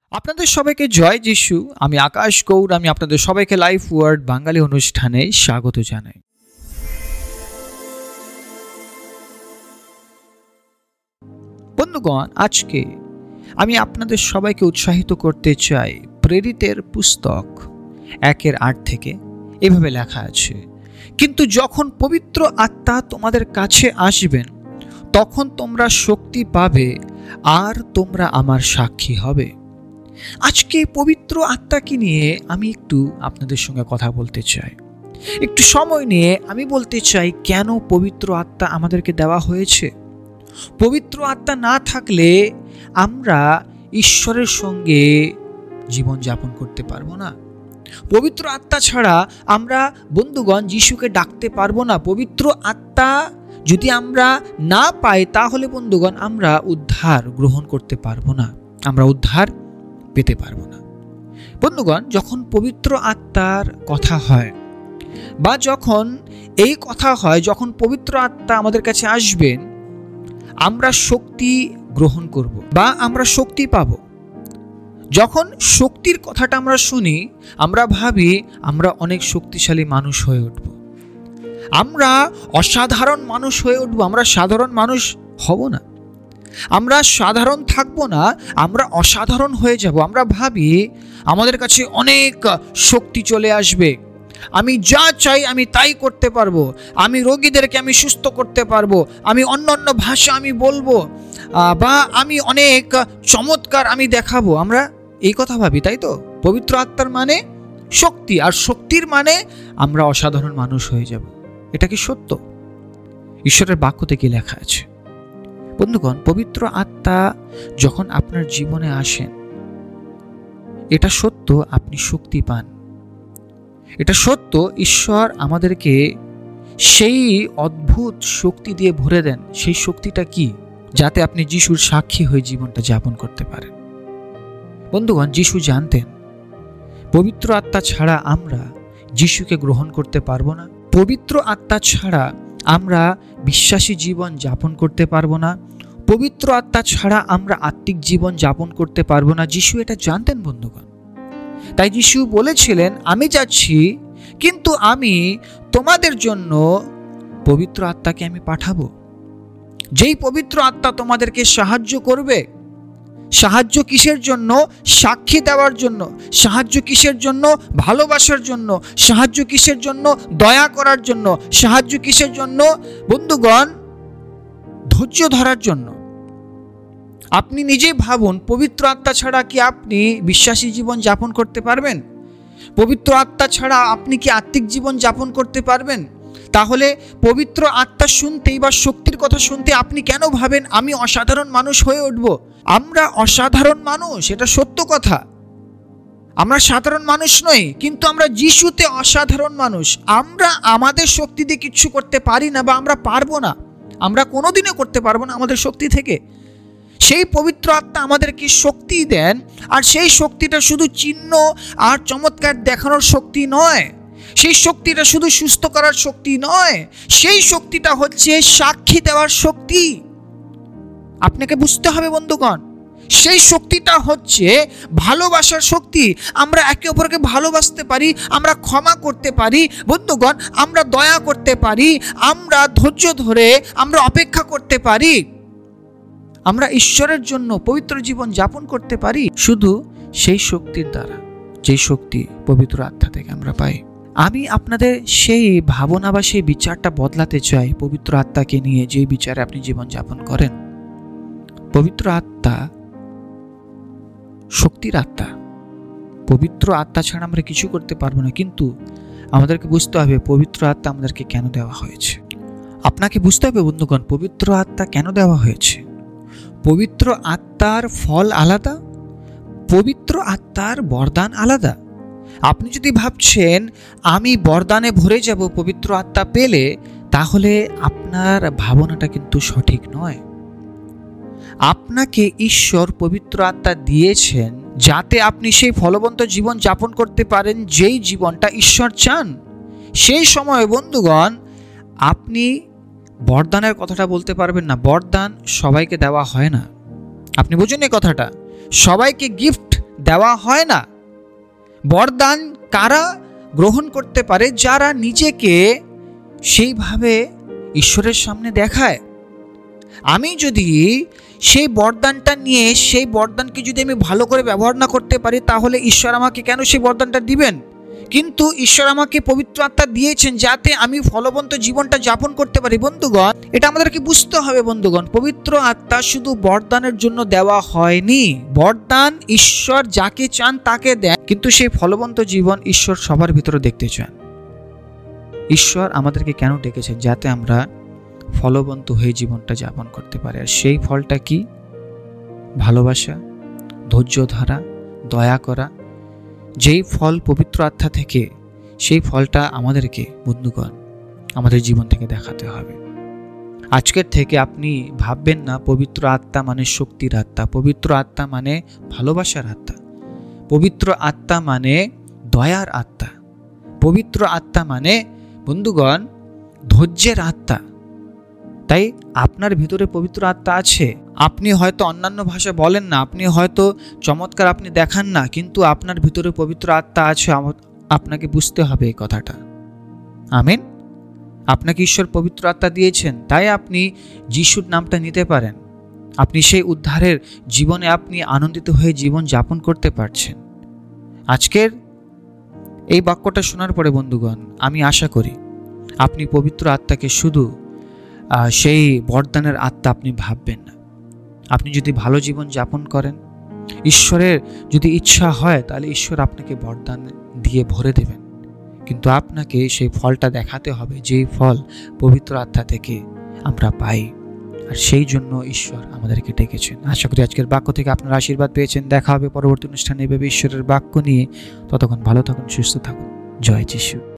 আপনাদের সবাইকে জয় যিশু। আমি আকাশ গৌর। আমি আপনাদের সবাইকে লাইফ ওয়ার্ড বাঙালি অনুষ্ঠানে স্বাগত জানাই। বন্ধুগণ, আজকে আমি আপনাদের সবাইকে উৎসাহিত করতে চাই প্রেরিতের পুস্তক 1:8 থেকে। এভাবে লেখা আছে, কিন্তু যখন পবিত্র আত্মা তোমাদের কাছে আসবেন তখন তোমরা শক্তি পাবে আর তোমরা আমার সাক্ষী হবে। আজকে পবিত্র আত্মাকে নিয়ে আমি একটু আপনাদের সঙ্গে কথা বলতে চাই। একটু সময় নিয়ে আমি বলতে চাই কেন পবিত্র আত্মা আমাদেরকে দেওয়া হয়েছে। পবিত্র আত্মা না থাকলে আমরা ঈশ্বরের সঙ্গে জীবন যাপন করতে পারবো না। পবিত্র আত্মা ছাড়া আমরা বন্ধুগণ যিশুকে ডাকতে পারবো না। পবিত্র আত্মা যদি আমরা না পাই তাহলে বন্ধুগণ আমরা উদ্ধার গ্রহণ করতে পারবো না, আমরা উদ্ধার পেতে পারবো না। বন্ধুগণ, যখন পবিত্র আত্মার কথা হয় বা যখন এই কথা হয়, যখন পবিত্র আত্মা আমাদের কাছে আসবেন আমরা শক্তি গ্রহণ করব বা আমরা শক্তি পাব। যখন শক্তির কথাটা আমরা শুনি আমরা ভাবি আমরা অনেক শক্তিশালী মানুষ হয়ে উঠব, আমরা অসাধারণ মানুষ হয়ে উঠব। আমরা সাধারণ মানুষ হব না, আমরা সাধারণ থাকবো না, আমরা অসাধারণ হয়ে যাব। আমরা ভাবি আমাদের কাছে অনেক শক্তি চলে আসবে, আমি যা চাই আমি তাই করতে পারবো, আমি রোগীদেরকে আমি সুস্থ করতে পারবো, আমি অন্য ভাষা আমি বলবো, বা আমি অনেক চমৎকার আমি দেখাবো। আমরা এই কথা ভাবি, তাই তো? পবিত্র আত্মার মানে শক্তি, আর শক্তির মানে আমরা অসাধারণ মানুষ হয়ে যাব। এটা কি সত্য? ঈশ্বরের বাক্য থেকে লেখা আছে। বন্ধুগণ, পবিত্র আত্মা যখন আপনার জীবনে আসেন এটা সত্য আপনি শক্তি পান। এটা সত্য ঈশ্বর আমাদেরকে সেই অদ্ভুত শক্তি দিয়ে ভরে দেন। সেই শক্তিটা কি? যাতে আপনি যিশুর সাক্ষী হয়ে জীবনটা যাপন করতে পারেন। বন্ধুগণ, যিশু জানতেন পবিত্র আত্মা ছাড়া আমরা যিশুকে গ্রহণ করতে পারবো না, পবিত্র আত্মা ছাড়া আমরা বিশ্বাসী জীবন যাপন করতে পারবো না, পবিত্র আত্মা ছাড়া আমরা আত্মিক জীবন যাপন করতে পারবো না। যিশু এটা জানতেন বন্ধুগণ। তাই যিশু বলেছিলেন, আমি যাচ্ছি কিন্তু আমি তোমাদের জন্য পবিত্র আত্মাকে আমি পাঠাবো, যেই পবিত্র আত্মা তোমাদেরকে সাহায্য করবে। সাহায্য কিসের জন্য? সাক্ষী দেওয়ার জন্য। সাহায্য কিসের জন্য? ভালোবাসার জন্য। সাহায্য কিসের জন্য? দয়া করার জন্য। সাহায্য কিসের জন্য বন্ধুগণ? ধৈর্য ধরার জন্য। আপনি নিজেই ভাবুন, পবিত্র আত্মা ছাড়া কি আপনি বিশ্বাসী জীবন যাপন করতে পারবেন? পবিত্র আত্মা ছাড়া আপনি কি আত্মিক জীবন যাপন করতে পারবেন? তাহলে পবিত্র আত্মা শুনতেই বা শক্তির কথা শুনতে আপনি কেন ভাবেন আমি অসাধারণ মানুষ হয়ে উঠব? আমরা অসাধারণ মানুষ, এটা সত্য কথা। আমরা সাধারণ মানুষ নই, কিন্তু আমরা যিশুতে অসাধারণ মানুষ। আমরা আমাদের শক্তি দিয়ে কিচ্ছু করতে পারি না বা আমরা পারবো না, আমরা কোনোদিনও করতে পারবো না আমাদের শক্তি থেকে। সেই পবিত্র আত্মা আমাদেরকে শক্তি দেন, আর সেই শক্তিটা শুধু চিহ্ন আর চমৎকার দেখানোর শক্তি নয়, সেই শক্তিটা শুধু সুস্থ করার শক্তি নয়, সেই শক্তিটা হচ্ছে সাক্ষী দেওয়ার শক্তি। আপনাকে বুঝতে হবে বন্ধুগণ, সেই শক্তিটা হচ্ছে ভালোবাসার শক্তি। আমরা একে অপরকে ভালোবাসতে পারি, আমরা ক্ষমা করতে পারি বন্ধুগণ, আমরা দয়া করতে পারি, আমরা ধৈর্য ধরে আমরা অপেক্ষা করতে পারি, আমরা ঈশ্বরের জন্য পবিত্র জীবন যাপন করতে পারি শুধু সেই শক্তির দ্বারা, যেই শক্তি পবিত্র আত্মা থেকে আমরা পাই। আমি আপনাদের সেই ভাবনা বা সেই বিচারটা বদলাতে চাই পবিত্র আত্মাকে নিয়ে, যে বিচারে আপনি জীবন যাপন করেন। পবিত্র আত্মা শক্তির আত্মা। পবিত্র আত্মা ছাড়া আমরা কিছু করতে পারবো না, কিন্তু আমাদেরকে বুঝতে হবে পবিত্র আত্মা আমাদেরকে কেন দেওয়া হয়েছে। আপনাকে বুঝতে হবে বন্ধুগণ, পবিত্র আত্মা কেন দেওয়া হয়েছে। পবিত্র আত্মার ফল আলাদা, পবিত্র আত্মার বরদান আলাদা। আপনি যদি ভাবছেন আমি বরদানে ভরে যাব পবিত্র আত্মা পেলে, তাহলে আপনার ভাবনাটা কিন্তু সঠিক নয়। আপনাকে ঈশ্বর পবিত্র আত্মা দিয়েছেন যাতে আপনি সেই ফলবন্ত জীবন যাপন করতে পারেন, যেই জীবনটা ঈশ্বর চান। সেই সময় বন্ধুগণ আপনি বরদানের কথাটা বলতে পারবেন না। বরদান সবাইকে দেওয়া হয় না, আপনি বুঝুন এই কথাটা। সবাইকে গিফট দেওয়া হয় না। বরদান কারা গ্রহণ করতে পারে? যারা নিজেকে সেইভাবে ঈশ্বরের সামনে দেখায়। আমি যদি সেই বরদানটা নিয়ে সেই বরদানকে যদি আমি ভালো করে ব্যবহার না করতে পারি, তাহলে ঈশ্বর আমাকে কেন সেই বরদানটা দিবেন? কিন্তু ঈশ্বর আমাকে পবিত্র আত্মা দিয়েছেন যাতে আমি ফলবন্ত জীবনটা যাপন করতে পারি। বন্ধুগণ, এটা আমাদেরকে বুঝতে হবে। বন্ধুগণ, পবিত্র আত্মা শুধু বরদানের জন্য দেওয়া হয়নি। বরদান ঈশ্বর যাকে চান তাকে দেন, কিন্তু সেই ফলবন্ত জীবন ঈশ্বর সবার ভিতরে দেখতে চান। ঈশ্বর আমাদেরকে কেন ডেকেছেন? যাতে আমরা ফলবন্ত হয়ে জীবনটা যাপন করতে পারে। আর সেই ফলটা কি? ভালোবাসা, ধৈর্য ধরা, দয়া করা। যেই ফল পবিত্র আত্মা থেকে, সেই ফলটা আমাদেরকে বন্ধুগণ আমাদের জীবন থেকে দেখাতে হবে। আজকের থেকে আপনি ভাববেন না পবিত্র আত্মা মানে শক্তির আত্মা, পবিত্র আত্মা মানে ভালোবাসার আত্মা, পবিত্র আত্মা মানে দয়ার আত্মা, পবিত্র আত্মা মানে বন্ধুগণ ধৈর্যের আত্মা। তাই আপনার ভিতরে পবিত্র আত্মা আছে। আপনি হয়তো অন্যান্য ভাষা বলেন না, আপনি হয়তো চমৎকার আপনি দেখান না, কিন্তু আপনার ভিতরে পবিত্র আত্মা আছে। আপনাকে বুঝতে হবে এই কথাটা। আমিন। আপনাকে ঈশ্বর পবিত্র আত্মা দিয়েছেন, তাই আপনি যিশুর নামটা নিতে পারেন। আপনি সেই উদ্ধারের জীবনে আপনি আনন্দিত হয়ে জীবন যাপন করতে পারছেন। আজকের এই বাক্যটা শোনার পরে বন্ধুগণ, আমি আশা করি আপনি পবিত্র আত্মাকে শুধু সেই বরদানের আত্মা আপনি ভাববেন না। আপনি যদি ভালো জীবন যাপন করেন, ঈশ্বরের যদি ইচ্ছা হয়, তাহলে ঈশ্বর আপনাকে বরদান দিয়ে ভরে দেবেন। কিন্তু আপনাকে সেই ফলটা দেখাতে হবে, যেই ফল পবিত্র আত্মা থেকে আমরা পাই। আর সেই জন্য ঈশ্বর আমাদেরকে ডেকেছেন। আশা করি আজকের বাক্য থেকে আপনারা আশীর্বাদ পেয়েছেন। দেখা হবে পরবর্তী অনুষ্ঠানে এভাবে ঈশ্বরের বাক্য নিয়ে। ততক্ষণ ভালো থাকুন, সুস্থ থাকুন। জয় যিশু।